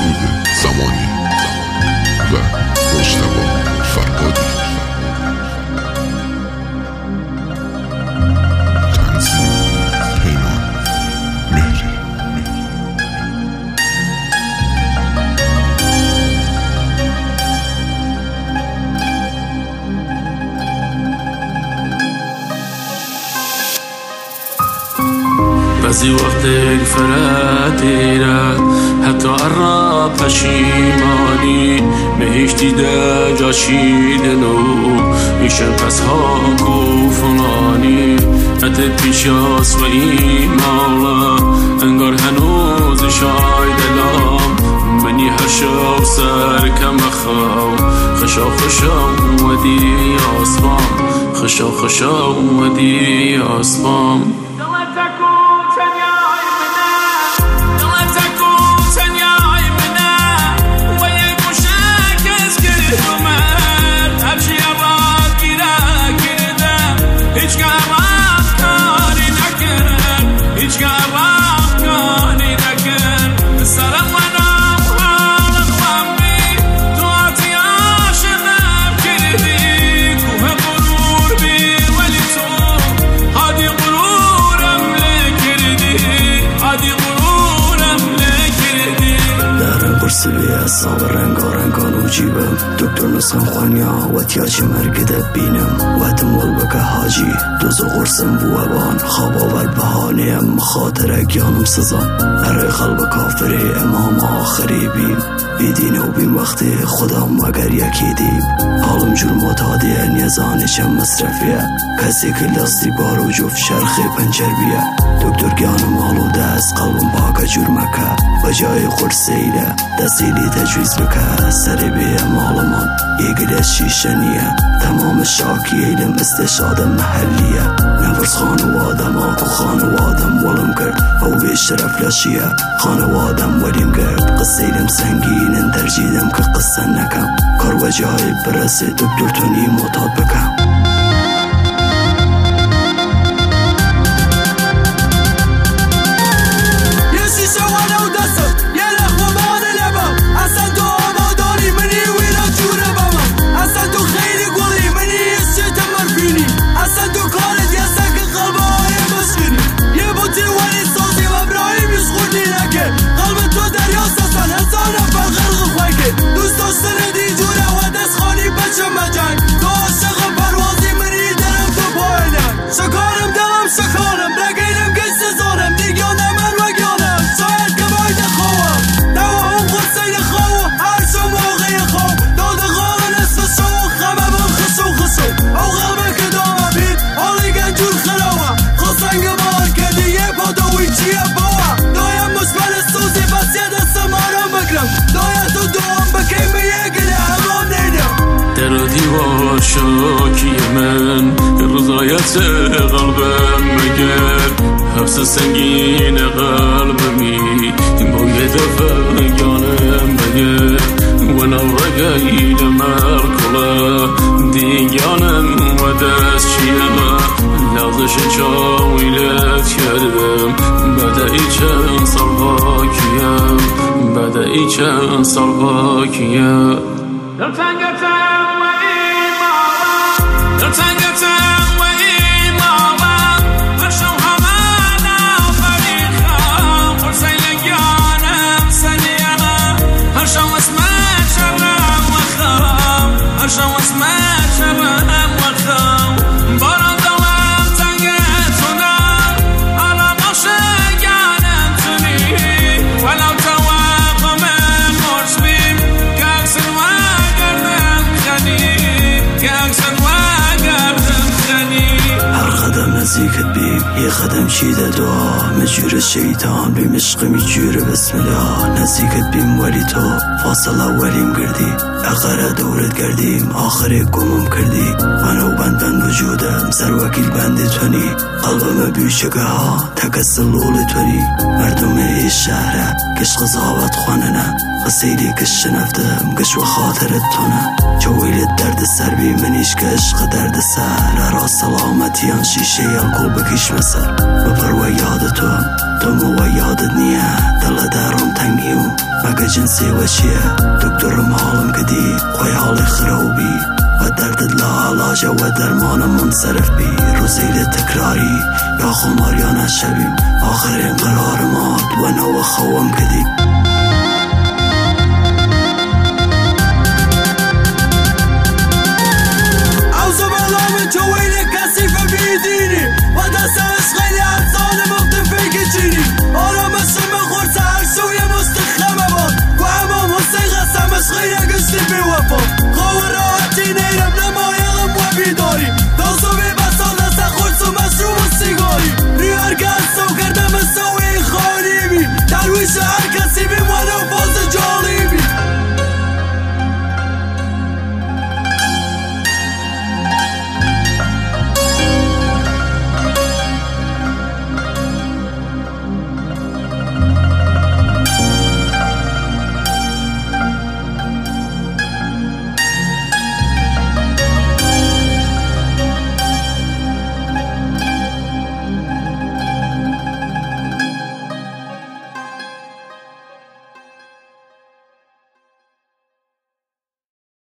مسعود زمانی و مجتبی فرهادی. تنظیم پیمان مهری. بعضی وقت الفرات دیره حتی عرب پشیمانی بهشتی ده جا چیدنو میشن پس ها گفنانی ات پیشاس و ایمالا انگار هنوز شای دلام منی هر شب سر کم خواو خشا خشا اومدی آسمان خشا خشا اومدی آسمان. برسوی اصاب رنگارنگان و جیبم دکتر نسخم خوانیا و تیاجی مرگده بینم و تمول بکه حاجی دوزو غرسم بوابان خواب آور بهانیم خاطر گیانم سزان اره قلب کافری امام آخری بیم بیدین و بیم وقتی خدا مگر یکی دیم حالم جور متادیه نیزانشم مصرفیه کسی که لستی بارو جفت شرخی پنجر بیه دکتر گیانم آلوده از قلبم باقا جور مکه و جای قرسیله دستیلی تجویز بکه سری بیه مالمان یگل شیشنیه تمام شاکی ایلم استشاد محلیه نفرس خانوادم آکو خانوادم ولم کرد او بیشترف لاشیه خانوادم ولیم کرد قصیلم سنگینن ترجیدم که قصه نکم کار و جای برسه دکتر تونی معتاد بکم. دیوار شاکی من رضایت قلبم مگر حفظ سنگین قلبمی با یه دفعه گانم بگر و نورگی لمرکلا دیگانم و دست چیه لغزش چاویلت کردم بدعی چند سال باکیم بدعی چند سال باکیم نزدیکت بیم یه قدم چیده دعا مجور شیطان بیم عشق میجوره بسم الله نزدیکت بیم ولی تو فاصله ولیم گردی اقره دورت گردیم آخری گمم کردی منو بند وجودم سر وکیل بند تونی قلبم بیوشگه ها تکس لول تونی مردم ای شهره کش قضاوت خاننه قصیلی کش شنفتم کش و خاطرت تونه جویلت درد سر بی منیش که عشق درد سر را سلامتیان شیشه الکل بکش مسر بپر و یاد تو عشقم و یادت نیه دل درم تنگیم مگه جنسی و چیه دکترم حالم کدی خوی حال خرابی و دردت لا علاج و درمانم منصرف بی روزیل تکراری یا خمار یا نشویم آخرین قرار مات و نو خوام کدی